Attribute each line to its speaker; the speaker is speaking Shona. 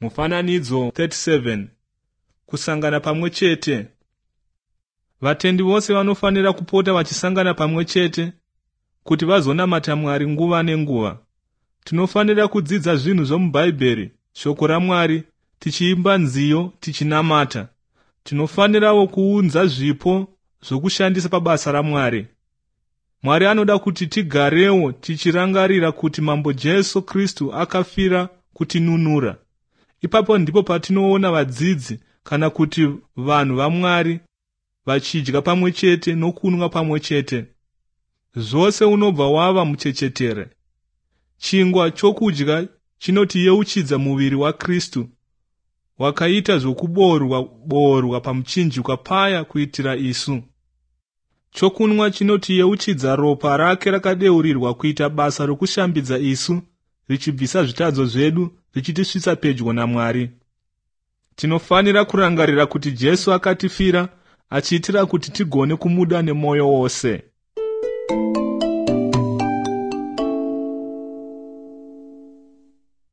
Speaker 1: Mufananidzo 37. Kusangana pamwe chete. Vatendi vose vanofanira kupota vachisangana pamwe chete kuti vazonamata Mwari nguva nenguva. Tinofanira kudzidza zvinhu zvomubhaibheri, shoko raMwari, tichiimba nziyo, tichinamata. Tinofanirawo kuunza zvipo zvokushandisa pabasa raMwari. Mwari anoda kuti tigarewo tichirangarira kuti Mambo Jesu Kristu akafira kutinunura. Ipapo ndipo patinoona vadzidzi kana kuti vanhu vaMwari vachidya pamwe chete nokunwa pamwe chete. Zvose unobva wava muchechetere. Chingwa chokudya chinotiyeuchidza muviri waKristu, wakaita zvokuboorwa pamuchinjikwa paya kuitira isu. Chokunwa chinotiyeuchidza ropa rake rakadeurirwa kuita basa rokushambidza isu, richibvisa zvitadzo zvedu, richitisvitsa pedyo naMwari. Tinofanira kurangarira kuti Jesu akatifira, achiitira kuti tigone kumuda nemoyo wose.